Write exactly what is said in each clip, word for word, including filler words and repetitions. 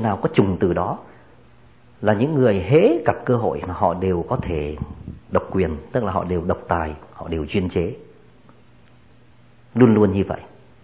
nào có trùng từ đó là những người hễ gặp cơ hội là họ đều có thể độc quyền, tức là họ đều độc tài, họ đều chuyên chế, luôn luôn như vậy.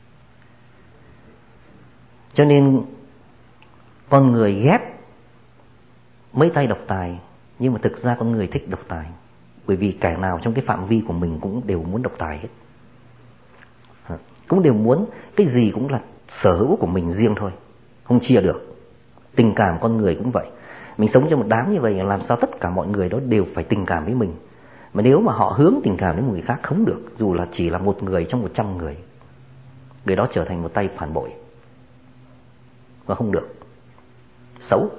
Cho nên con người ghét mấy tay độc tài, nhưng mà thực ra con người thích độc tài, bởi vì kẻ nào trong cái phạm vi của mình cũng đều muốn độc tài hết, cũng đều muốn cái gì cũng là sở hữu của mình riêng thôi, không chia được. Tình cảm con người cũng vậy, mình sống trong một đám như vậy, làm sao tất cả mọi người đó đều phải tình cảm với mình, mà nếu mà họ hướng tình cảm đến một người khác không được, dù là chỉ là một người trong một trăm người, người đó trở thành một tay phản bội và không được, xấu.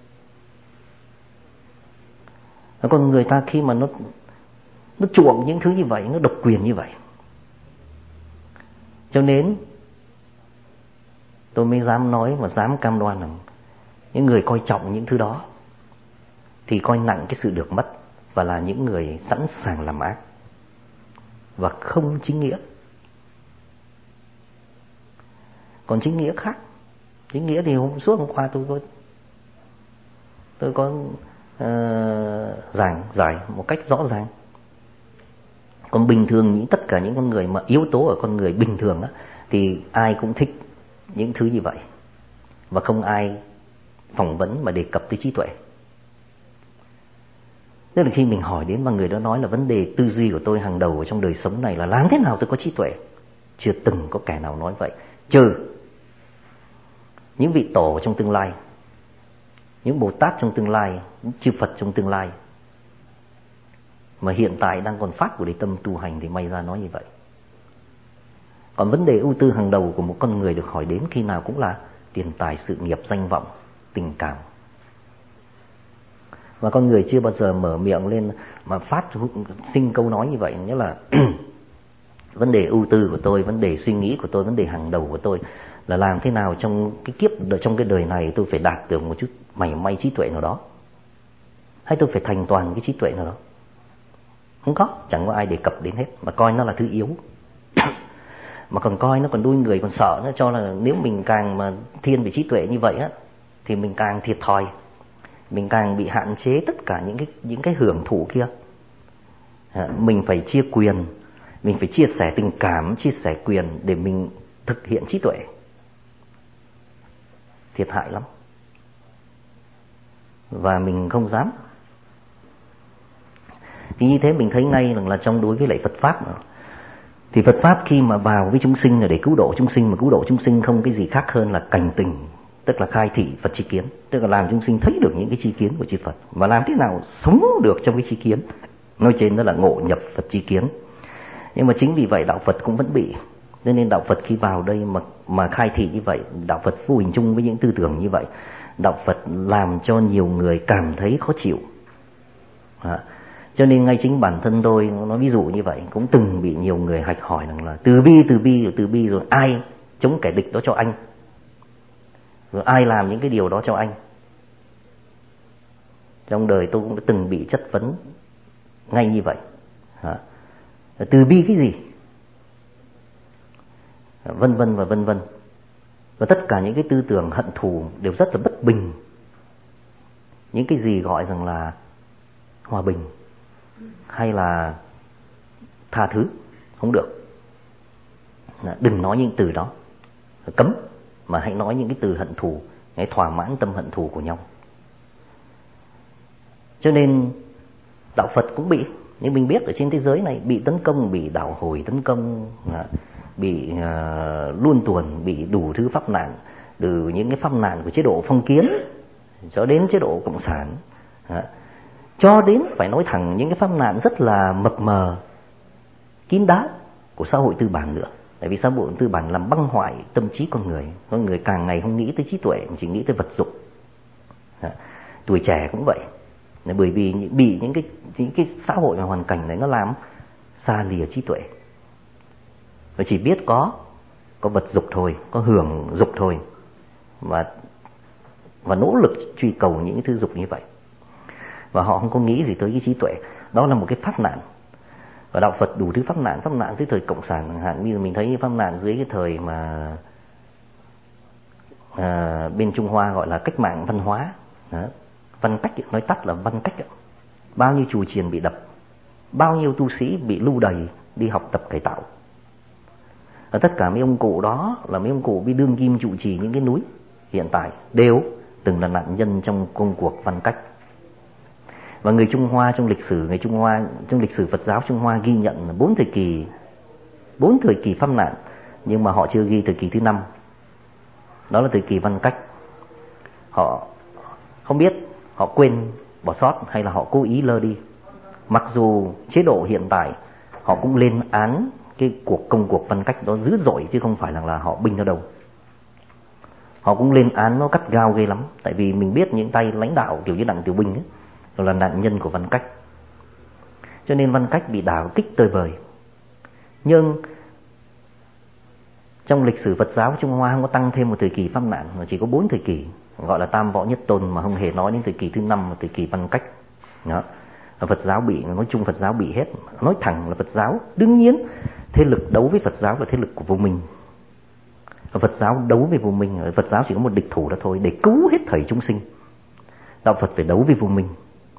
Còn người ta khi mà nó nó chuộng những thứ như vậy, nó độc quyền như vậy, cho nên tôi mới dám nói và dám cam đoan rằng những người coi trọng những thứ đó thì coi nặng cái sự được mất, và là những người sẵn sàng làm ác và không chính nghĩa. Còn chính nghĩa khác. Chính nghĩa thì hôm suốt hôm qua tôi có tôi có uh, giảng giải một cách rõ ràng. Còn bình thường những tất cả những con người mà yếu tố ở con người bình thường đó, thì ai cũng thích những thứ như vậy, và không ai phỏng vấn mà đề cập tới trí tuệ. Tức là khi mình hỏi đến mà người đó nói là vấn đề tư duy của tôi hàng đầu ở trong đời sống này là làm thế nào tôi có trí tuệ, chưa từng có kẻ nào nói vậy, trừ những vị tổ trong tương lai, những Bồ Tát trong tương lai, những chư Phật trong tương lai, mà hiện tại đang còn phát của đề tâm tu hành thì may ra nói như vậy. Còn vấn đề ưu tư hàng đầu của một con người được hỏi đến khi nào cũng là tiền tài, sự nghiệp, danh vọng, tình cảm. Và con người chưa bao giờ mở miệng lên mà phát sinh câu nói như vậy, nghĩa là vấn đề ưu tư của tôi, vấn đề suy nghĩ của tôi, vấn đề hàng đầu của tôi là làm thế nào trong cái kiếp, trong cái đời này tôi phải đạt được một chút mảy may trí tuệ nào đó, hay tôi phải thành toàn cái trí tuệ nào đó. Không có, chẳng có ai đề cập đến hết, mà coi nó là thứ yếu. Mà còn coi nó còn đuôi người, còn sợ nó, cho là nếu mình càng mà thiên về trí tuệ như vậy á thì mình càng thiệt thòi, mình càng bị hạn chế tất cả những cái những cái hưởng thụ kia. À, mình phải chia quyền, mình phải chia sẻ tình cảm, chia sẻ quyền để mình thực hiện trí tuệ. Thiệt hại lắm. Và mình không dám. Thì như thế mình thấy ngay rằng là trong đối với lại Phật Pháp nữa, thì Phật Pháp khi mà vào với chúng sinh là để cứu độ chúng sinh, mà cứu độ chúng sinh không cái gì khác hơn là cảnh tình, tức là khai thị Phật chi kiến, tức là làm chúng sinh thấy được những cái chi kiến của chư Phật, và làm thế nào sống được trong cái chi kiến. Nói trên đó là ngộ nhập Phật chi kiến. Nhưng mà chính vì vậy đạo Phật cũng vẫn bị, nên đạo Phật khi vào đây mà mà khai thị như vậy, đạo Phật vô hình chung với những tư tưởng như vậy, đạo Phật làm cho nhiều người cảm thấy khó chịu. À, cho nên ngay chính bản thân tôi nó ví dụ như vậy, cũng từng bị nhiều người hạch hỏi rằng là từ bi từ bi rồi từ bi rồi ai chống kẻ địch đó cho anh, rồi ai làm những cái điều đó cho anh. Trong đời tôi cũng đã từng bị chất vấn ngay như vậy. À, từ bi cái gì, vân vân và vân vân. Và tất cả những cái tư tưởng hận thù đều rất là bất bình. Những cái gì gọi rằng là hòa bình hay là tha thứ không được. Đừng nói những từ đó, cấm, mà hãy nói những cái từ hận thù để thỏa mãn tâm hận thù của nhau. Cho nên đạo Phật cũng bị, nhưng mình biết ở trên thế giới này bị tấn công, bị đảo hồi tấn công, bị uh, luôn tuần, bị đủ thứ pháp nạn, từ những cái pháp nạn của chế độ phong kiến cho đến chế độ cộng sản, uh, cho đến phải nói thẳng những cái pháp nạn rất là mập mờ, kín đáo của xã hội tư bản nữa. Tại vì xã hội tư bản làm băng hoại tâm trí con người, con người càng ngày không nghĩ tới trí tuệ, chỉ nghĩ tới vật dụng. Uh, tuổi trẻ cũng vậy, bởi vì bị những cái những cái xã hội và hoàn cảnh này nó làm xa lìa trí tuệ, và chỉ biết có có vật dục thôi, có hưởng dục thôi, và và nỗ lực truy cầu những thứ dục như vậy, và họ không có nghĩ gì tới cái trí tuệ. Đó là một cái pháp nạn. Và đạo Phật đủ thứ pháp nạn, pháp nạn dưới thời cộng sản chẳng hạn, như mình thấy pháp nạn dưới cái thời mà à, bên Trung Hoa gọi là cách mạng văn hóa. Đó. Văn cách nói tắt là văn cách. Bao nhiêu chùa chiền bị đập, bao nhiêu tu sĩ bị lưu đày đi học tập cải tạo. Và tất cả mấy ông cụ đó là mấy ông cụ bị đương kim trụ trì những cái núi hiện tại đều từng là nạn nhân trong công cuộc văn cách. Và người Trung Hoa trong lịch sử người Trung Hoa trong lịch sử Phật giáo Trung Hoa ghi nhận là bốn thời kỳ bốn thời kỳ pháp nạn, nhưng mà họ chưa ghi thời kỳ thứ năm, đó là thời kỳ văn cách. Họ không biết, họ quên bỏ sót hay là họ cố ý lơ đi. Mặc dù chế độ hiện tại họ cũng lên án cái cuộc công cuộc văn cách đó dữ dội, chứ không phải là, là họ binh ở đâu. Họ cũng lên án nó cắt gao ghê lắm. Tại vì mình biết những tay lãnh đạo kiểu như Đặng Tiểu Bình ấy, là nạn nhân của văn cách. Cho nên văn cách bị đả kích tơi bời. Nhưng trong lịch sử Phật giáo Trung Hoa không có tăng thêm một thời kỳ pháp nạn, mà chỉ có bốn thời kỳ, gọi là Tam Võ Nhất Tôn, mà không hề nói đến thời kỳ thứ năm là thời kỳ văn cách. Đó. Phật giáo bị, nói chung Phật giáo bị hết. Nói thẳng là Phật giáo, đương nhiên thế lực đấu với Phật giáo là thế lực của vô minh. Phật giáo đấu với vô minh, Phật giáo chỉ có một địch thủ đó thôi, để cứu hết thảy chúng sinh. Đạo Phật phải đấu với vô minh.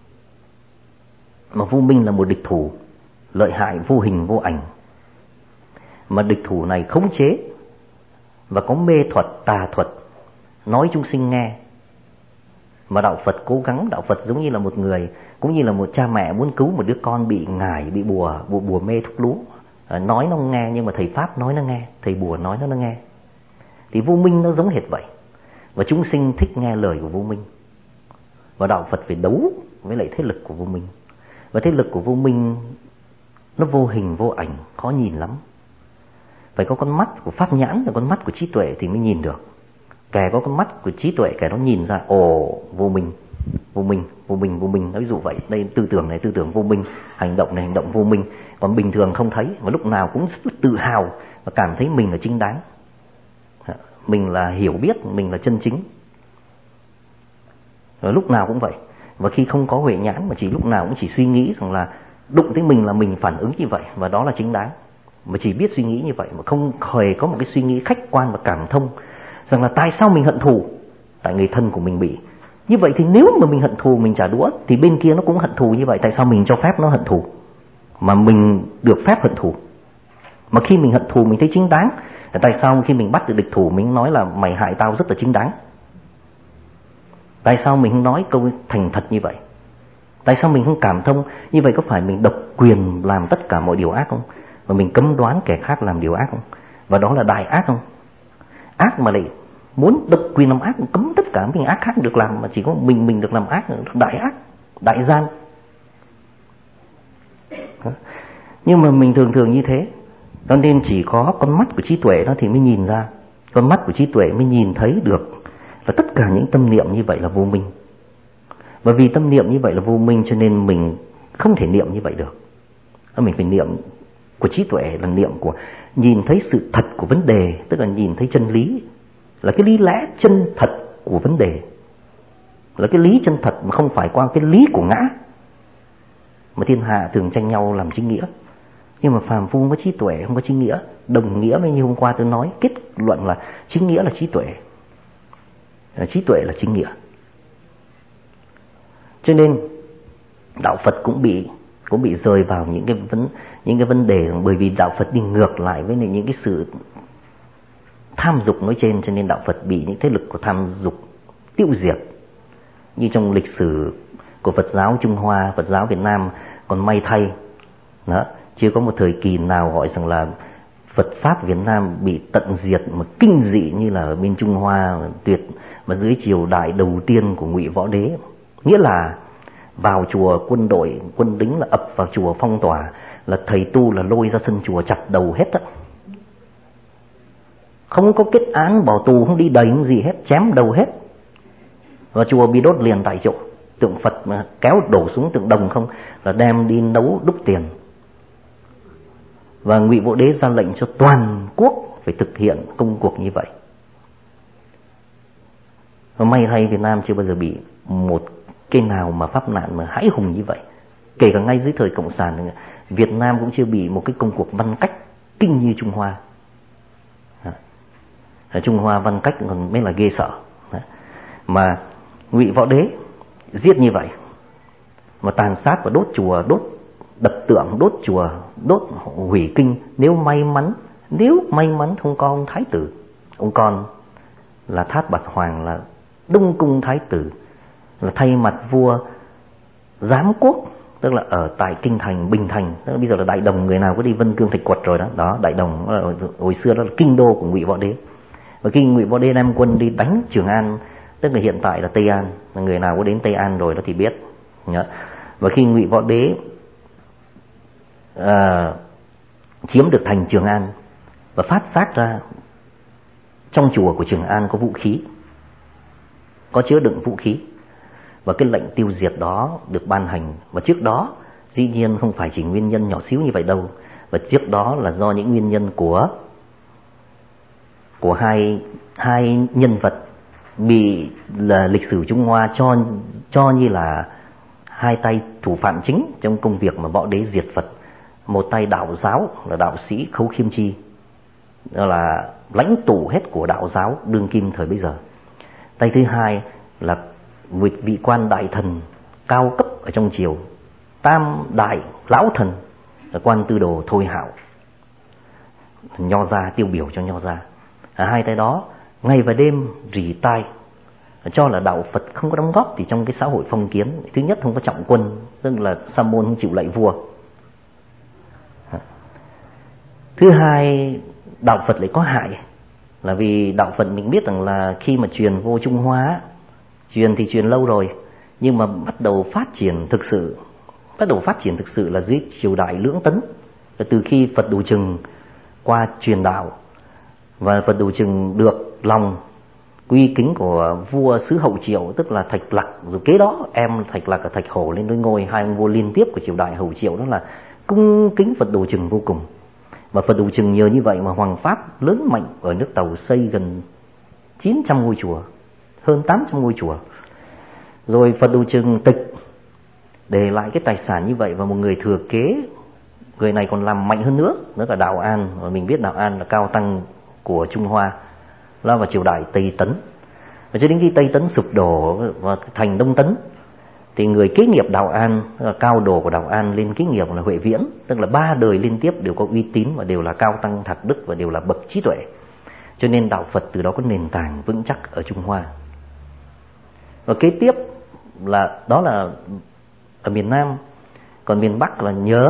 Mà vô minh là một địch thủ lợi hại, vô hình vô ảnh. Mà địch thủ này khống chế và có mê thuật, tà thuật, nói chúng sinh nghe. Mà đạo Phật cố gắng, đạo Phật giống như là một người, cũng như là một cha mẹ muốn cứu một đứa con bị ngải, bị bùa, bùa, bùa mê thuốc lú. Nói nó không nghe, nhưng mà thầy Pháp nói nó nghe, thầy bùa nói nó nó nghe. Thì vô minh nó giống hệt vậy. Và chúng sinh thích nghe lời của vô minh. Và đạo Phật phải đấu với lại thế lực của vô minh. Và thế lực của vô minh nó vô hình vô ảnh, khó nhìn lắm. Phải có con mắt của pháp nhãn và con mắt của trí tuệ thì mới nhìn được. Kẻ có con mắt của trí tuệ, kẻ nó nhìn ra, ồ, vô minh, vô minh, vô minh, vô minh. Ví dụ vậy, đây tư tưởng này tư tưởng vô minh, hành động này hành động vô minh. Còn bình thường không thấy, và lúc nào cũng rất tự hào và cảm thấy mình là chính đáng, mình là hiểu biết, mình là chân chính. Và lúc nào cũng vậy. Và khi không có huệ nhãn mà chỉ lúc nào cũng chỉ suy nghĩ rằng là đụng tới mình là mình phản ứng như vậy, và đó là chính đáng. Mà chỉ biết suy nghĩ như vậy, mà không hề có một cái suy nghĩ khách quan và cảm thông rằng là tại sao mình hận thù, tại người thân của mình bị như vậy. Thì nếu mà mình hận thù, mình trả đũa, thì bên kia nó cũng hận thù như vậy. Tại sao mình cho phép nó hận thù mà mình được phép hận thù? Mà khi mình hận thù mình thấy chính đáng, tại sao khi mình bắt được địch thủ mình nói là mày hại tao rất là chính đáng? Tại sao mình không nói câu thành thật như vậy? Tại sao mình không cảm thông? Như vậy có phải mình độc quyền làm tất cả mọi điều ác không? Và mình cấm đoán kẻ khác làm điều ác không? Và đó là đại ác không? Ác mà lại muốn độc quyền làm ác, cấm tất cả những ác khác được làm, mà chỉ có mình mình được làm ác, đại ác, đại gian. Nhưng mà mình thường thường như thế, cho nên chỉ có con mắt của trí tuệ đó thì mới nhìn ra. Con mắt của trí tuệ mới nhìn thấy được là tất cả những tâm niệm như vậy là vô minh. Và vì tâm niệm như vậy là vô minh, cho nên mình không thể niệm như vậy được. Mình phải niệm của trí tuệ, là niệm của nhìn thấy sự thật của vấn đề, tức là nhìn thấy chân lý, là cái lý lẽ chân thật của vấn đề, là cái lý chân thật mà không phải qua cái lý của ngã. Mà thiên hạ thường tranh nhau làm chính nghĩa, nhưng mà phàm phu có trí tuệ không có chính nghĩa. Đồng nghĩa với như hôm qua tôi nói, kết luận là chính nghĩa là trí tuệ, trí tuệ là chính nghĩa. Cho nên đạo Phật cũng bị cũng bị rơi vào những cái vấn những cái vấn đề, bởi vì đạo Phật đi ngược lại với những cái sự tham dục nói trên, cho nên đạo Phật bị những thế lực của tham dục tiêu diệt. Như trong lịch sử của Phật giáo Trung Hoa, Phật giáo Việt Nam còn may thay đó, chưa có một thời kỳ nào gọi rằng là Phật pháp Việt Nam bị tận diệt mà kinh dị như là ở bên Trung Hoa tuyệt, mà dưới triều đại đầu tiên của Ngụy Võ Đế. Nghĩa là vào chùa quân đội, quân lính là ập vào chùa phong tỏa, là thầy tu là lôi ra sân chùa chặt đầu hết á. Không có kết án bỏ tù, không đi đầy không gì hết, chém đầu hết. Và chùa bị đốt liền tại chỗ. Tượng Phật mà kéo đổ xuống tượng đồng không là đem đi nấu đúc tiền. Và Ngụy Võ Đế ra lệnh cho toàn quốc phải thực hiện công cuộc như vậy. Và may thay Việt Nam chưa bao giờ bị một cái nào mà pháp nạn mà hãi hùng như vậy. Kể cả ngay dưới thời Cộng sản, Việt Nam cũng chưa bị một cái công cuộc văn cách kinh như Trung Hoa. Trung Hoa văn cách còn mới là ghê sợ. Mà Ngụy Võ Đế giết như vậy, mà tàn sát và đốt chùa, đốt đập tượng, đốt chùa, đốt hủy kinh. Nếu may mắn, nếu may mắn không có ông thái tử, ông con là Thát Bạt Hoàng, là Đông Cung thái tử, là thay mặt vua giám quốc, tức là ở tại kinh thành Bình Thành, tức là bây giờ là Đại Đồng, người nào có đi Vân Cương Thạch Quật rồi đó. Đó, Đại Đồng hồi xưa đó là kinh đô của Ngụy Võ Đế. Và khi Ngụy Võ Đế đem quân đi đánh Trường An, tức là hiện tại là Tây An, người nào có đến Tây An rồi đó thì biết. Và khi Ngụy Võ Đế à, chiếm được thành Trường An và phát giác ra trong chùa của Trường An có vũ khí, có chứa đựng vũ khí, và cái lệnh tiêu diệt đó được ban hành. Và trước đó dĩ nhiên không phải chỉ nguyên nhân nhỏ xíu như vậy đâu, và trước đó là do những nguyên nhân của của hai hai nhân vật bị là lịch sử Trung Hoa cho cho như là hai tay thủ phạm chính trong công việc mà Võ Đế diệt Phật. Một tay đạo giáo là đạo sĩ Khấu Khiêm Chi, đó là lãnh tụ hết của đạo giáo đương kim thời bấy giờ. Tay thứ hai là một vị quan đại thần cao cấp ở trong triều, Tam Đại Lão Thần, là quan tư đồ Thôi Hạo, Nho gia tiêu biểu cho Nho gia. À, hai tay đó ngày và đêm rỉ tai cho là đạo Phật không có đóng góp thì trong cái xã hội phong kiến. Thứ nhất không có trọng quân, tức là sa môn không chịu lạy vua. Thứ hai, đạo Phật lại có hại, là vì đạo Phật mình biết rằng là khi mà truyền vô Trung Hoa, truyền thì truyền lâu rồi, nhưng mà bắt đầu phát triển thực sự, bắt đầu phát triển thực sự là dưới triều đại Lưỡng Tấn, là từ khi Phật Đủ Trừng qua truyền đạo, và Phật Đủ Trừng được lòng quy kính của vua xứ Hậu Triệu, tức là Thạch Lặc, rồi kế đó em Thạch Lặc và Thạch Hổ lên đối ngôi, hai ông vua liên tiếp của triều đại Hậu Triệu, đó là cung kính Phật Đủ Trừng vô cùng. Và Phật Đủ Trừng nhờ như vậy mà Hoàng Pháp lớn mạnh ở nước Tàu, xây gần chín trăm ngôi chùa, hơn tám trăm ngôi chùa. Rồi Phật Đủ Trừng tịch, để lại cái tài sản như vậy, và một người thừa kế, người này còn làm mạnh hơn nữa, đó là Đạo An. Và mình biết Đạo An là cao tăng của Trung Hoa, là vào triều đại Tây Tấn. Và cho đến khi Tây Tấn sụp đổ và thành Đông Tấn, thì người kế nghiệp Đạo An, cao đồ của Đạo An lên kế nghiệp là Huệ Viễn, tức là ba đời liên tiếp đều có uy tín và đều là cao tăng thạc đức và đều là bậc trí tuệ. Cho nên đạo Phật từ đó có nền tảng vững chắc ở Trung Hoa. Và kế tiếp là đó là ở miền Nam, còn miền Bắc là nhớ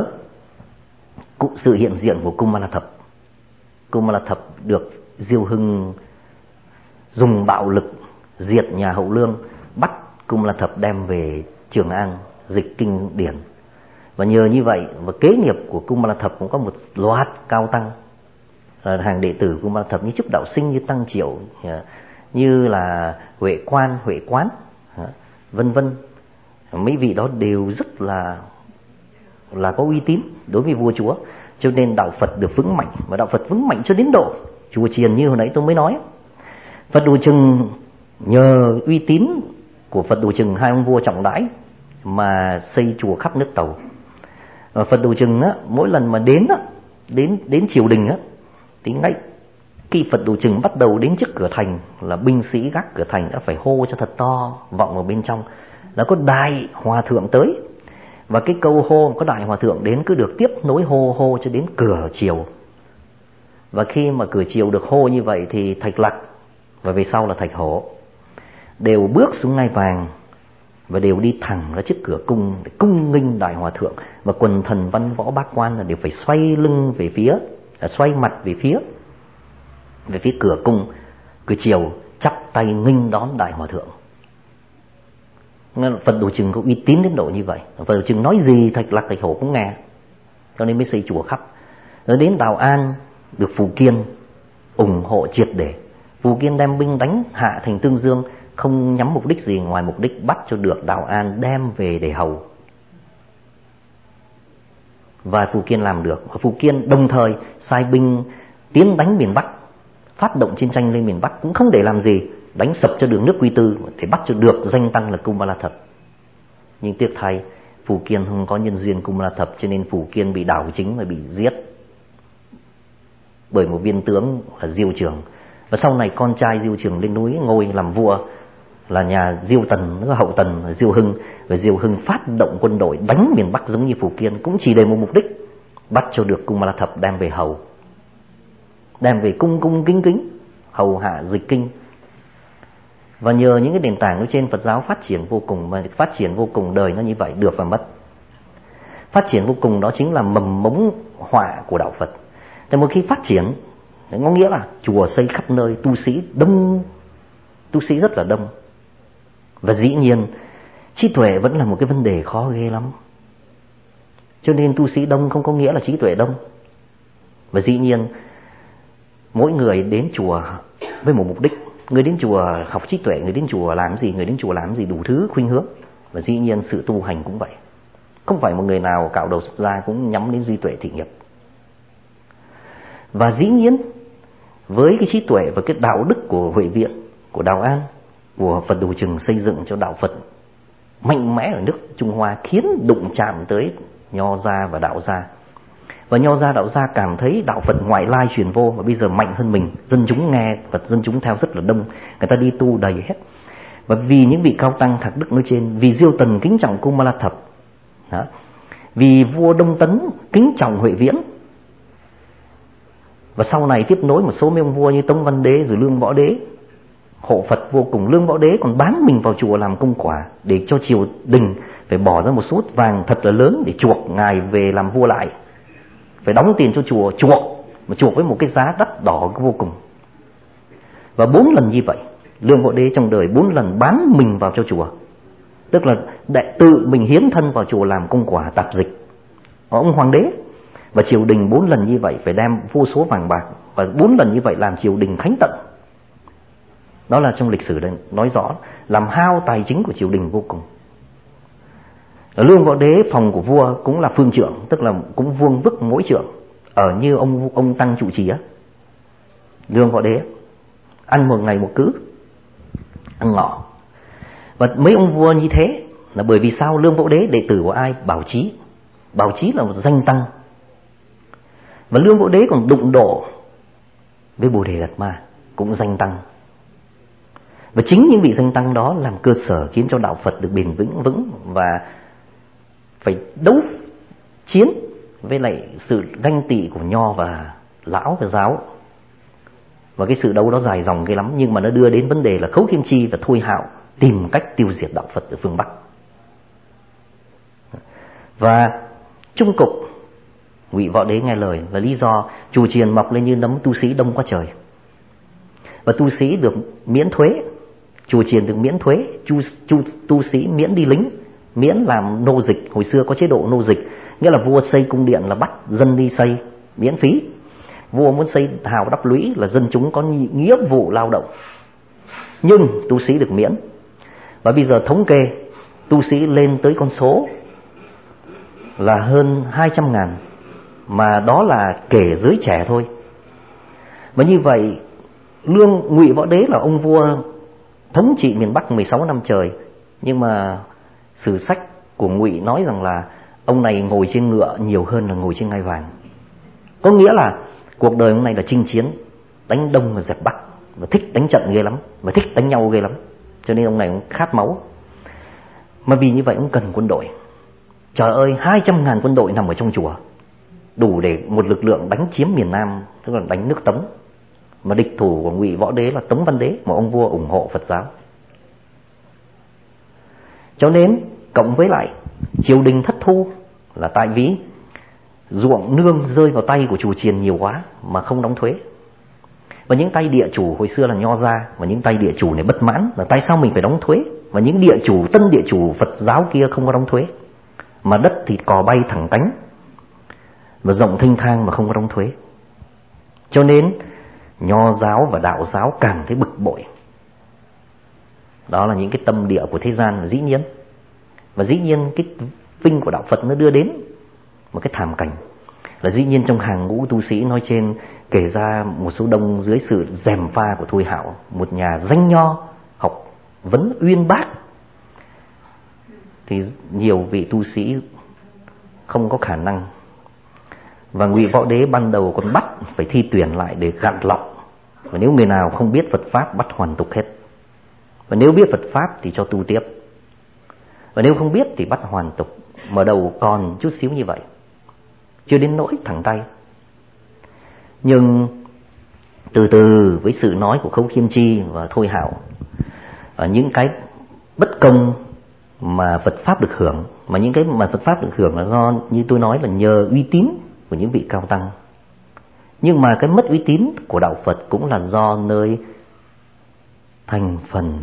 sự hiện diện của Cung Ma La Thập. Cung Ma La Thập được Diêu Hưng dùng bạo lực diệt nhà Hậu Lương, bắt Cung Ma La Thập đem về Trường An dịch kinh điển. Và nhờ như vậy, và kế nghiệp của Cung Ma La Thập cũng có một loạt cao tăng, hàng đệ tử Cung Ma La Thập như Trúc Đạo Sinh, như Tăng Triệu, như là Huệ Quan, Huệ Quán, vân vân. Mấy vị đó đều rất là là có uy tín đối với vua chúa, cho nên đạo Phật được vững mạnh. Và đạo Phật vững mạnh cho đến độ chùa chiền như hồi nãy tôi mới nói, Phật Đủ Trừng nhờ uy tín của Phật Đủ Trừng, hai ông vua trọng đãi, mà xây chùa khắp nước Tàu. Và Phật Đủ Trừng á, mỗi lần mà đến á, đến đến triều đình á, thì ngay khi Phật Đủ Trừng bắt đầu đến trước cửa thành là binh sĩ gác cửa thành đã phải hô cho thật to, vọng vào bên trong là có đại hòa thượng tới. Và cái câu hô có đại hòa thượng đến cứ được tiếp nối hô hô cho đến cửa triều. Và khi mà cửa triều được hô như vậy thì Thạch Lặc và về sau là Thạch Hổ đều bước xuống ngai vàng và đều đi thẳng ra trước cửa cung để cung nghênh đại hòa thượng. Và quần thần văn võ bác quan là đều phải xoay lưng về phía, xoay mặt về phía về phía cửa cung, cửa triều, chắp tay nghênh đón đại hòa thượng. Phật Đủ Trừng có uy tín đến độ như vậy. Phật Đủ Trừng nói gì Thạch Lặc, Thạch Hổ cũng nghe, cho nên mới xây chùa khắp. Rồi đến Đạo An được Phù Kiên ủng hộ triệt để. Phù Kiên đem binh đánh hạ thành Tương Dương, không nhắm mục đích gì ngoài mục đích bắt cho được Đạo An đem về để hầu. Và Phù Kiên làm được. Phù Kiên đồng thời sai binh tiến đánh miền Bắc, phát động chiến tranh lên miền Bắc, cũng không để làm gì, đánh sập cho đường nước Quy Tư để bắt cho được danh tăng là Cung Ma La Thập. Nhưng tiếc thay Phù Kiên không có nhân duyên Cung Ma La Thập, cho nên Phù Kiên bị đảo chính và bị giết bởi một viên tướng là Diêu Trường. Và sau này con trai Diêu Trường lên núi ngôi làm vua là nhà Diêu Tần, nữa hậu Tần Diêu Hưng. Và Diêu Hưng phát động quân đội đánh miền Bắc giống như Phù Kiên, cũng chỉ để một mục đích, bắt cho được Cung Ma La Thập đem về hầu, đem về cung cung kính kính hầu hạ dịch kinh. Và nhờ những cái nền tảng ở trên, Phật giáo phát triển vô cùng, và phát triển vô cùng, đời nó như vậy, được và mất. Phát triển vô cùng đó chính là mầm mống họa của đạo Phật.แต่một khi phát triển, có nghĩa là chùa xây khắp nơi, tu sĩ đông, tu sĩ rất là đông. Và dĩ nhiên trí tuệ vẫn là một cái vấn đề khó ghê lắm. Cho nên tu sĩ đông không có nghĩa là trí tuệ đông. Và dĩ nhiên mỗi người đến chùa với một mục đích. Người đến chùa học trí tuệ, người đến chùa làm gì, người đến chùa làm gì, đủ thứ khuynh hướng. Và dĩ nhiên sự tu hành cũng vậy. Không phải một người nào cạo đầu xuất gia cũng nhắm đến duy tuệ thị nghiệp. Và dĩ nhiên với cái trí tuệ và cái đạo đức của Huệ Viện, của Đạo An, của Phật Đủ Chừng xây dựng cho đạo Phật mạnh mẽ ở nước Trung Hoa, khiến đụng chạm tới Nho gia và Đạo gia. Và Nho gia, Đạo gia cảm thấy đạo Phật ngoại lai truyền vô, và bây giờ mạnh hơn mình, dân chúng nghe Phật, dân chúng theo rất là đông, người ta đi tu đầy hết. Và vì những vị cao tăng thạc đức nói trên, vì Diêu Tần kính trọng Cung Ma La Thập đó, vì vua Đông Tấn kính trọng Huệ Viễn, và sau này tiếp nối một số mấy ông vua như Tống Văn Đế rồi Lương Võ Đế hộ Phật vô cùng. Lương Võ Đế còn bán mình vào chùa làm công quả để cho triều đình phải bỏ ra một số vàng thật là lớn để chuộc ngài về làm vua lại, phải đóng tiền cho chùa chuộc, mà chuộc với một cái giá đắt đỏ vô cùng. Và bốn lần như vậy, Lương Võ Đế trong đời bốn lần bán mình vào cho chùa, tức là đại tự mình hiến thân vào chùa làm công quả tạp dịch. Ông hoàng đế và triều đình bốn lần như vậy phải đem vô số vàng bạc, và bốn lần như vậy làm triều đình khánh tận. Đó là trong lịch sử đây nói rõ, làm hao tài chính của triều đình vô cùng. Lương Võ Đế phòng của vua cũng là phương trượng, tức là cũng vuông vức mỗi trượng, ở như ông ông tăng trụ trì á. Lương Võ Đế ăn một ngày một cữ, ăn ngọ. Và mấy ông vua như thế là bởi vì sao? Lương Võ Đế đệ tử của ai? Bảo Chí. Bảo Chí là một danh tăng. Và Lương Võ Đế còn đụng độ với Bồ Đề Đạt Ma, cũng danh tăng. Và chính những vị danh tăng đó làm cơ sở khiến cho đạo Phật được bền vững vững và phải đấu chiến với lại sự ganh tị của Nho và Lão và Giáo. Và cái sự đấu đó dài dòng ghê lắm, nhưng mà nó đưa đến vấn đề là Khấu Khiêm Chi và Thôi Hạo tìm cách tiêu diệt đạo Phật ở phương Bắc. Và chung cục Ngụy Võ Đế nghe lời là lý do chùa chiền mọc lên như nấm, tu sĩ đông quá trời. Và tu sĩ được miễn thuế, chùa chiền được miễn thuế, chu, chu, tu sĩ miễn đi lính, miễn làm nô dịch. Hồi xưa có chế độ nô dịch, nghĩa là vua xây cung điện là bắt dân đi xây miễn phí. Vua muốn xây hào đắp lũy là dân chúng có nghĩa vụ lao động, nhưng tu sĩ được miễn. Và bây giờ thống kê tu sĩ lên tới con số là hơn hai trăm ngàn, mà đó là kể giới trẻ thôi. Và như vậy Lương Ngụy Võ Đế là ông vua thống trị miền Bắc mười sáu năm trời, nhưng mà sử sách của Ngụy nói rằng là ông này ngồi trên ngựa nhiều hơn là ngồi trên ngai vàng. Có nghĩa là cuộc đời ông này là chinh chiến, đánh Đông và dẹp Bắc, và thích đánh trận ghê lắm, và thích đánh nhau ghê lắm. Cho nên ông này ông khát máu. Mà vì như vậy ông cần quân đội. Trời ơi, hai trăm ngàn quân đội nằm ở trong chùa, đủ để một lực lượng đánh chiếm miền Nam, tức là đánh nước Tống. Mà địch thủ của Ngụy Võ Đế là Tống Văn Đế, một ông vua ủng hộ Phật giáo. Cho nên cộng với lại triều đình thất thu là tại vì ruộng nương rơi vào tay của chùa chiền nhiều quá mà không đóng thuế. Và những tay địa chủ hồi xưa là Nho gia, và những tay địa chủ này bất mãn là tại sao mình phải đóng thuế, và những địa chủ, tân địa chủ Phật giáo kia không có đóng thuế, mà đất thì cò bay thẳng cánh và rộng thênh thang mà không có đóng thuế. Cho nên Nho giáo và Đạo giáo càng thấy bực bội. Đó là những cái tâm địa của thế gian, dĩ nhiên. Và dĩ nhiên cái vinh của đạo Phật nó đưa đến một cái thảm cảnh là dĩ nhiên trong hàng ngũ tu sĩ nói trên kể ra một số đông dưới sự gièm pha của Thôi Hạo, một nhà danh nho học vấn uyên bác, thì nhiều vị tu sĩ không có khả năng. Và Ngụy Võ Đế ban đầu còn bắt phải thi tuyển lại để gạn lọc Và nếu người nào không biết Phật Pháp bắt hoàn tục hết. Và nếu biết Phật Pháp thì cho tu tiếp. Và nếu không biết thì bắt hoàn tục. Mở đầu còn chút xíu như vậy, chưa đến nỗi thẳng tay. Nhưng từ từ với sự nói của Khấu Khiêm Chi và Thôi Hạo, và những cái bất công mà Phật Pháp được hưởng, mà những cái mà Phật Pháp được hưởng là do, như tôi nói, là nhờ uy tín của những vị cao tăng. Nhưng mà cái mất uy tín của đạo Phật cũng là do nơi thành phần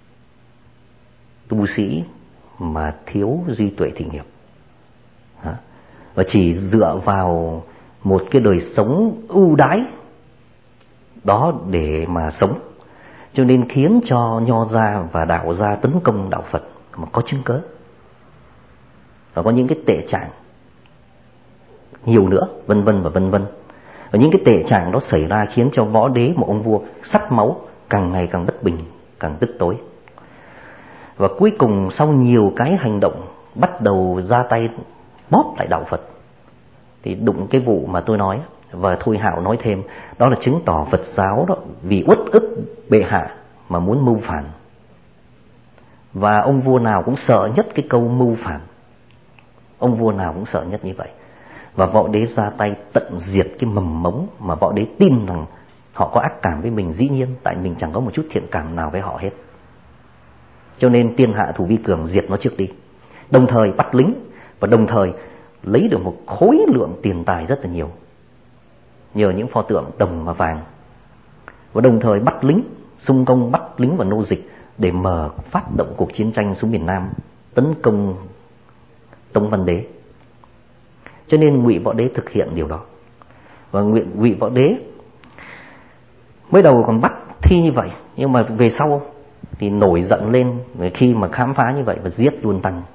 tu sĩ mà thiếu duy tuệ thị nghiệp, và chỉ dựa vào một cái đời sống ưu đãi đó để mà sống, cho nên khiến cho Nho gia và Đạo gia tấn công đạo Phật mà có chứng cớ, và có những cái tệ trạng nhiều nữa, vân vân và vân vân. Và những cái tệ trạng đó xảy ra khiến cho võ đế, một ông vua sắc máu, càng ngày càng bất bình, càng tức tối. Và cuối cùng sau nhiều cái hành động bắt đầu ra tay bóp lại đạo Phật, thì đụng cái vụ mà tôi nói. Và Thôi Hạo nói thêm, đó là chứng tỏ Phật giáo đó vì uất ức bệ hạ mà muốn mưu phản. Và ông vua nào cũng sợ nhất cái câu mưu phản. Ông vua nào cũng sợ nhất như vậy. Và võ đế ra tay tận diệt cái mầm mống mà võ đế tin rằng họ có ác cảm với mình. Dĩ nhiên, tại mình chẳng có một chút thiện cảm nào với họ hết. Cho nên tiên hạ thủ vi cường, diệt nó trước đi. Đồng thời bắt lính, và đồng thời lấy được một khối lượng tiền tài rất là nhiều, nhờ những pho tượng đồng và vàng. Và đồng thời bắt lính, xung công bắt lính và nô dịch để mở phát động cuộc chiến tranh xuống miền Nam, tấn công Tống Văn Đế. Cho nên Ngụy Võ Đế thực hiện điều đó. Và Ngụy Võ Đế mới đầu còn bắt thi như vậy, nhưng mà về sau thì nổi giận lên khi mà khám phá như vậy và giết luôn Tăng.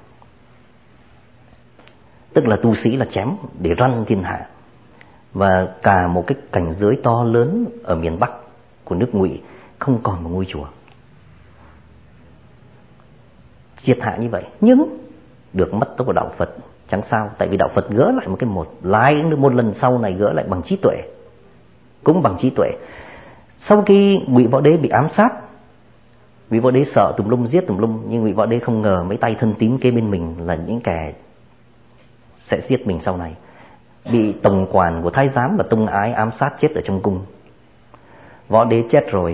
Tức là tu sĩ là chém để răn thiên hạ. Và cả một cái cảnh giới to lớn ở miền Bắc của nước Ngụy không còn một ngôi chùa. Triệt hạ như vậy, nhưng được mất tốc của đạo Phật chẳng sao. Tại vì đạo Phật gỡ lại một cái một lại một lần sau này, gỡ lại bằng trí tuệ, cũng bằng trí tuệ. Sau khi Ngụy Võ Đế bị ám sát, Ngụy Võ Đế sợ tùm lum, giết tùm lum, nhưng Ngụy Võ Đế không ngờ mấy tay thân tín kế bên mình là những kẻ sẽ giết mình sau này. Bị tổng quản của thái giám và Tông Ái ám sát chết ở trong cung. Võ Đế chết rồi,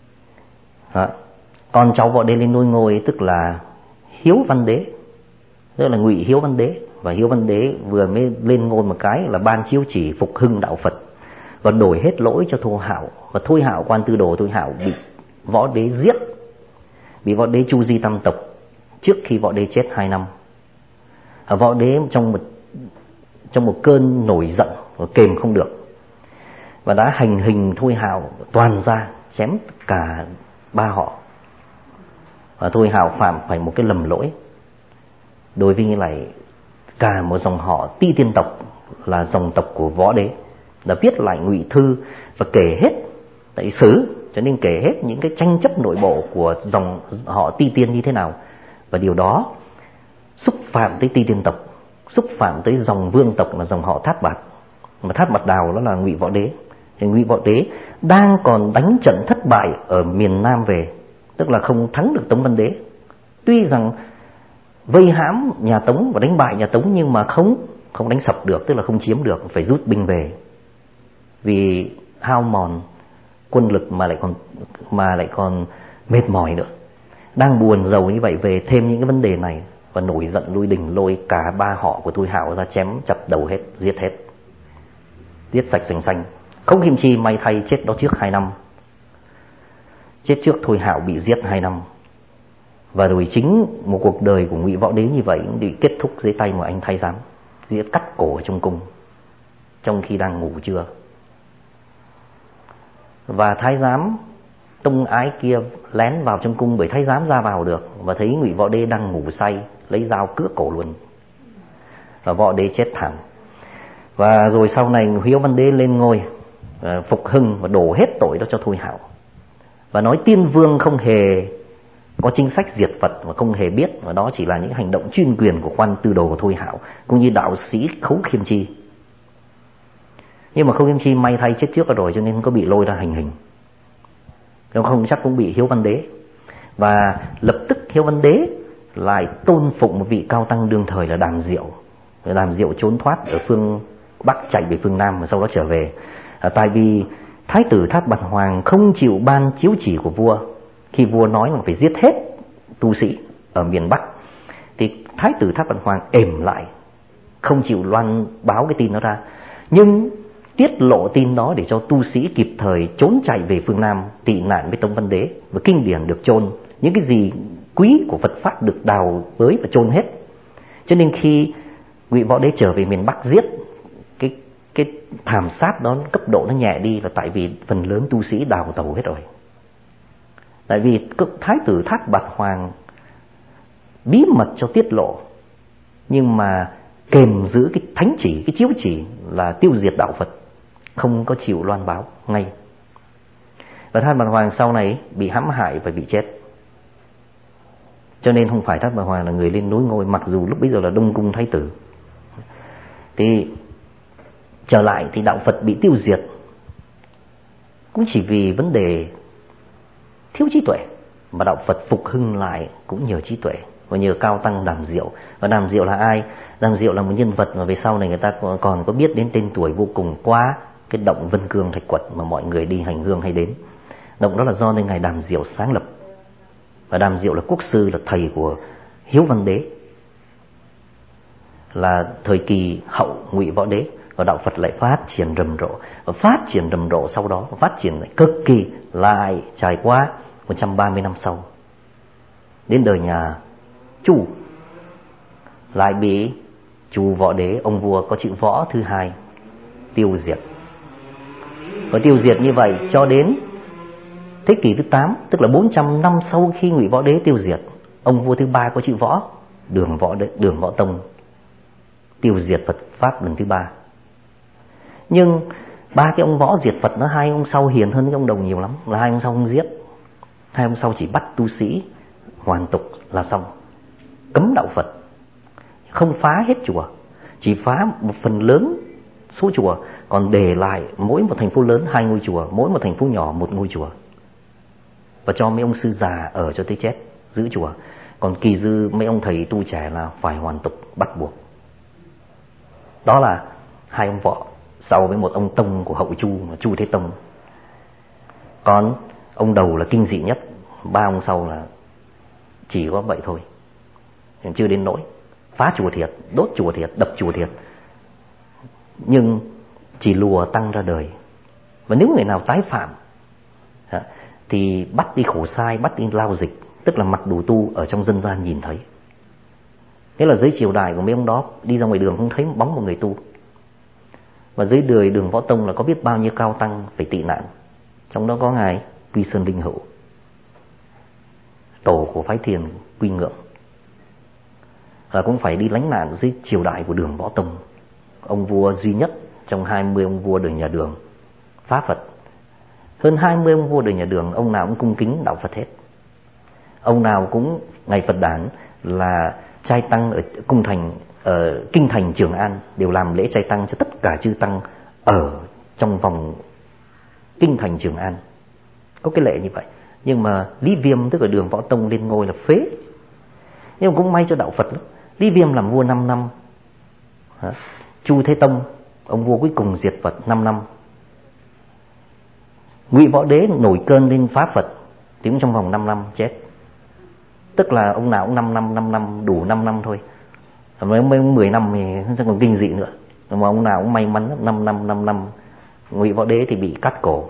à, con cháu Võ Đế lên nôi ngôi, tức là Hiếu Văn Đế, tức là Ngụy Hiếu Văn Đế. Và Hiếu Văn Đế vừa mới lên ngôi một cái là ban chiếu chỉ phục hưng đạo Phật và đổi hết lỗi cho Thôi Hạo. Và Thôi Hạo, quan tư đồ Thôi Hạo bị Võ Đế giết, bị Võ Đế chu di tam tộc trước khi Võ Đế chết hai năm. Và Võ Đế trong một trong một cơn nổi giận và kềm không được, và đã hành hình Thôi Hạo toàn ra, chém cả ba họ. Và Thôi Hạo phạm phải một cái lầm lỗi đối với như này, cả một dòng họ Ti Tiên tộc là dòng tộc của Võ Đế, đã viết lại Ngụy Thư và kể hết tại sử, cho nên kể hết những cái tranh chấp nội bộ của dòng họ Ti Tiên như thế nào. Và điều đó xúc phạm tới Ti Tiên tộc, xúc phạm tới dòng vương tộc là dòng họ Thát Bạt, mà Thát Bạt Đào đó là Ngụy Võ Đế. Thì Ngụy Võ Đế đang còn đánh trận thất bại ở miền Nam về, tức là không thắng được Tống Văn Đế. Tuy rằng vây hãm nhà Tống và đánh bại nhà Tống, nhưng mà không không đánh sập được, tức là không chiếm được, phải rút binh về vì hao mòn quân lực mà lại còn mà lại còn mệt mỏi nữa. Đang buồn rầu như vậy, về thêm những cái vấn đề này và nổi giận lui đình, lôi cả ba họ của Thôi Hạo ra chém chặt đầu hết, giết hết, giết sạch sành xanh. Khấu Khiêm Chi may thay chết đó trước hai năm, chết trước Thôi Hạo bị giết hai năm. Và rồi chính một cuộc đời của Ngụy Võ Đế như vậy cũng bị kết thúc dưới tay một anh thái giám, giết cắt cổ ở trong cung trong khi đang ngủ trưa. Và thái giám Tông Ái kia lén vào trong cung, bởi thái giám ra vào được, và thấy Ngụy Võ Đế đang ngủ say, lấy dao cứa cổ luôn. Và Võ Đế chết thảm. Và rồi sau này Hiếu Văn Đế lên ngôi, phục hưng và đổ hết tội đó cho Thôi Hạo, và nói Tiên Vương không hề có chính sách diệt Phật và không hề biết, và đó chỉ là những hành động chuyên quyền của quan tư đồ của Thôi Hạo cũng như đạo sĩ Khấu Khiêm Chi. Nhưng mà Khấu Khiêm Chi may thay chết trước rồi, cho nên không có bị lôi ra hành hình. nếu không chắc cũng bị Hiếu Văn Đế. Và lập tức Hiếu Văn Đế lại tôn phụng một vị cao tăng đương thời là Đàm Diệu. Đàm Diệu trốn thoát ở phương Bắc chạy về phương Nam và sau đó trở về. À, tại vì Thái tử Thát Bạt Hoàng không chịu ban chiếu chỉ của vua. Khi vua nói là phải giết hết tu sĩ ở miền Bắc thì Thái tử Thát Bạt Hoàng ềm lại, không chịu loan báo cái tin đó ra. Nhưng tiết lộ tin đó để cho tu sĩ kịp thời trốn chạy về phương Nam tị nạn với Tống Văn Đế, và kinh điển được chôn, những cái gì quý của Phật pháp được đào bới và chôn hết. Cho nên khi Ngụy Võ Đế trở về miền Bắc giết, cái cái thảm sát đó cấp độ nó nhẹ đi là tại vì phần lớn tu sĩ đào tẩu hết rồi. Tại vì Thái tử Thát Bạt Hoàng bí mật cho tiết lộ, nhưng mà kèm giữ cái thánh chỉ, cái chiếu chỉ là tiêu diệt đạo Phật, không có chịu loan báo ngay. Và Thát Bạt Hoàng sau này bị hãm hại và bị chết. Cho nên không phải Thát Bạt Hoàng là người lên nối ngôi, mặc dù lúc bấy giờ là Đông Cung Thái tử. Thì trở lại thì đạo Phật bị tiêu diệt cũng chỉ vì vấn đề thiếu trí tuệ, mà đạo Phật phục hưng lại cũng nhờ trí tuệ và nhờ cao tăng Đàm Diệu. Và Đàm Diệu là ai? Đàm Diệu là một nhân vật mà về sau này người ta còn có biết đến tên tuổi vô cùng qua cái động Vân Cương Thạch Quật mà mọi người đi hành hương hay đến. Động đó là do nên ngài Đàm Diệu sáng lập. Và Đàm Diệu là quốc sư, là thầy của Hiếu Văn Đế, là thời kỳ hậu Ngụy Võ Đế. Và đạo Phật lại phát triển rầm rộ, và phát triển rầm rộ sau đó phát triển lại cực kỳ, lại trải qua một trăm ba mươi năm sau, đến đời nhà Chu lại bị Chu Võ Đế, ông vua có chữ Võ thứ hai, tiêu diệt. Và tiêu diệt như vậy cho đến thế kỷ thứ tám, tức là bốn trăm năm sau khi Ngụy Võ Đế tiêu diệt, ông vua thứ ba có chữ Võ, Đường Võ Đế, Đường Võ Tông, tiêu diệt Phật pháp lần thứ ba. Nhưng ba cái ông Võ diệt Phật nó, hai ông sau hiền hơn cái ông Đồng nhiều lắm, là hai ông sau không giết, hai ông sau chỉ bắt tu sĩ hoàn tục là xong, cấm đạo Phật, không phá hết chùa, chỉ phá một phần lớn số chùa, còn để lại mỗi một thành phố lớn hai ngôi chùa, mỗi một thành phố nhỏ một ngôi chùa, và cho mấy ông sư già ở cho tới chết giữ chùa. Còn kỳ dư mấy ông thầy tu trẻ là phải hoàn tục bắt buộc. Đó là hai ông Võ sau với một ông Tông của hậu Chu, Chu Thế Tông. Còn ông Đầu là kinh dị nhất, ba ông sau là chỉ có vậy thôi, chưa đến nỗi phá chùa thiệt, đốt chùa thiệt, đập chùa thiệt, nhưng chỉ lùa tăng ra đời. Và nếu người nào tái phạm thì bắt đi khổ sai, bắt đi lao dịch, tức là mặc đồ tu ở trong dân gian nhìn thấy. Thế là dưới triều đại của mấy ông đó đi ra ngoài đường không thấy bóng một người tu. Và dưới đời Đường Võ Tông là có biết bao nhiêu cao tăng phải tị nạn, trong đó có ngài Quy Sơn Linh Hữu, tổ của phái thiền Quy Ngưỡng, là cũng phải đi lánh nạn dưới triều đại của Đường Võ Tông, ông vua duy nhất trong hai mươi ông vua đời nhà Đường phá Phật. Hơn hai mươi ông vua đời nhà Đường, ông nào cũng cung kính đạo Phật hết. Ông nào cũng ngày Phật đản là trai tăng ở cung thành, ở kinh thành Trường An đều làm lễ trai tăng cho tất cả chư tăng ở trong vòng kinh thành Trường An, có cái lễ như vậy. Nhưng mà Lý Viêm tức là Đường Võ Tông lên ngôi là phế. Nhưng mà cũng may cho đạo Phật, Lý Viêm làm vua năm năm, Chu Thế Tông ông vua cuối cùng diệt Phật năm năm. Ngụy Võ Đế nổi cơn lên phá Phật thì cũng trong vòng năm năm chết. Tức là ông nào cũng năm năm, năm năm, đủ năm năm thôi. Mấy ông mười năm thì sẽ còn kinh dị nữa. Mà ông nào cũng may mắn năm năm, năm năm. Ngụy Võ Đế thì bị cắt cổ.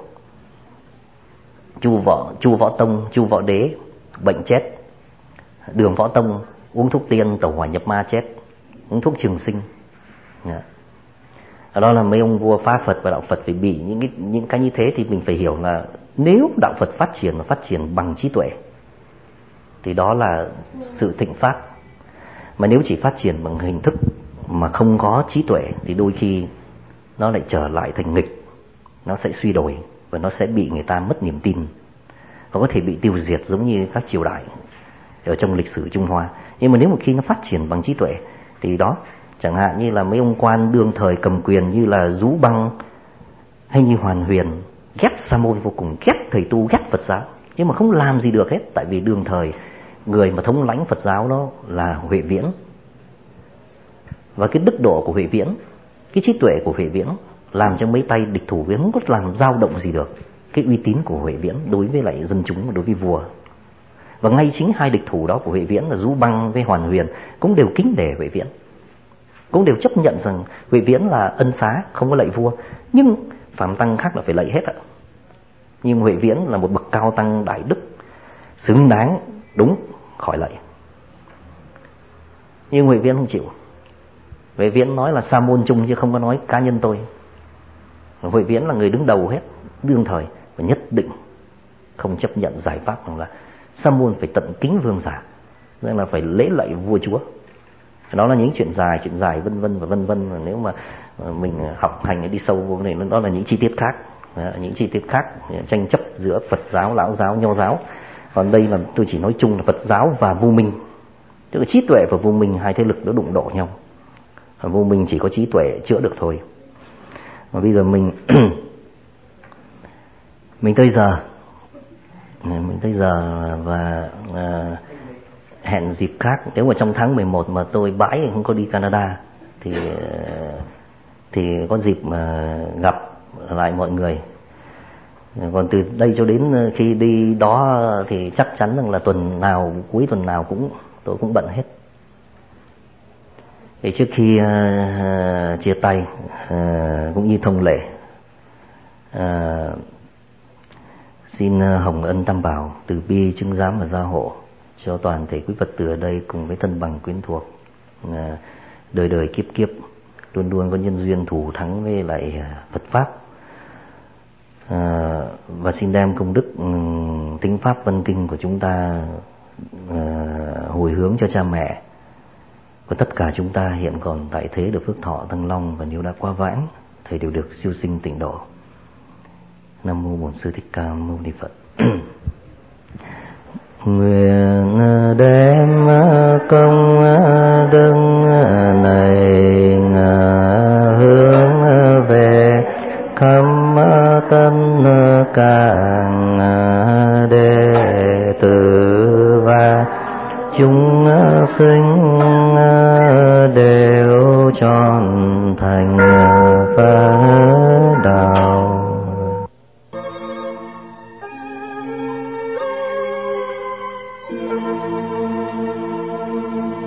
Chu Võ, Chu Võ Tông, Chu Võ Đế bệnh chết. Đường Võ Tông uống thuốc tiên tẩu hỏa nhập ma chết, uống thuốc trường sinh. Yeah. Đó là mấy ông vua phá Phật, và đạo Phật phải bị những cái, những cái như thế. Thì mình phải hiểu là nếu đạo Phật phát triển và phát triển bằng trí tuệ thì đó là sự thịnh phát. Mà nếu chỉ phát triển bằng hình thức mà không có trí tuệ thì đôi khi nó lại trở lại thành nghịch, nó sẽ suy đồi và nó sẽ bị người ta mất niềm tin, và có thể bị tiêu diệt giống như các triều đại ở trong lịch sử Trung Hoa. Nhưng mà nếu một khi nó phát triển bằng trí tuệ thì đó, chẳng hạn như là mấy ông quan đương thời cầm quyền như là Dú Băng hay như Hoàn Huyền ghét Sa môn vô cùng, ghét thầy tu, ghét Phật giáo, nhưng mà không làm gì được hết. Tại vì đương thời người mà thống lãnh Phật giáo đó là Huệ Viễn, và cái đức độ của Huệ Viễn, cái trí tuệ của Huệ Viễn làm cho mấy tay địch thủ Viễn không có làm dao động gì được cái uy tín của Huệ Viễn đối với lại dân chúng và đối với vua. Và ngay chính hai địch thủ đó của Huệ Viễn là Du Băng với Hoàn Huyền cũng đều kính nể Huệ Viễn, cũng đều chấp nhận rằng Huệ Viễn là ân xá, không có lạy vua. Nhưng phàm tăng khác là phải lạy hết ạ. Nhưng Huệ Viễn là một bậc cao tăng đại đức, xứng đáng đúng khỏi lạy. Nhưng Huệ Viễn không chịu. Huệ Viễn nói là sa môn chung chứ không có nói cá nhân tôi. Huệ Viễn là người đứng đầu hết đương thời, và nhất định không chấp nhận giải pháp rằng là sa môn phải tận kính vương giả, nên là phải lễ lạy vua chúa. Đó là những chuyện dài, chuyện dài vân vân và vân vân. Nếu mà mình học hành đi sâu vô này, đó là những chi tiết khác, những chi tiết khác tranh chấp giữa Phật giáo, Lão giáo, Nho giáo. Còn đây là tôi chỉ nói chung là Phật giáo và vô minh, tức là trí tuệ và vô minh, hai thế lực nó đụng độ nhau. Vô minh chỉ có trí tuệ chữa được thôi. Và bây giờ mình mình tới giờ mình tới giờ và uh, hẹn dịp khác. Nếu mà trong tháng mười một mà tôi bãi không có đi Canada thì thì có dịp mà gặp lại mọi người. Còn từ đây cho đến khi đi đó thì chắc chắn rằng là tuần nào, cuối tuần nào cũng tôi cũng bận hết. Thì trước khi uh, chia tay uh, cũng như thông lệ, uh, xin hồng ân Tam Bảo từ bi chứng giám và gia hộ cho toàn thể quý Phật tử ở đây cùng với thân bằng quyến thuộc, uh, đời đời kiếp kiếp luôn luôn có nhân duyên thủ thắng với lại Phật pháp. Uh, và xin đem công đức um, tính pháp văn kinh của chúng ta uh, hồi hướng cho cha mẹ và tất cả chúng ta hiện còn tại thế được phước thọ tăng long, và nếu đã qua vãng thầy đều được siêu sinh tịnh độ. Nam mô Bổn Sư Thích Ca Mâu Ni Phật. Nguyện đem công đức này hướng về khắp tân càng đệ tử và chúng sinh đều trọn thành Phật.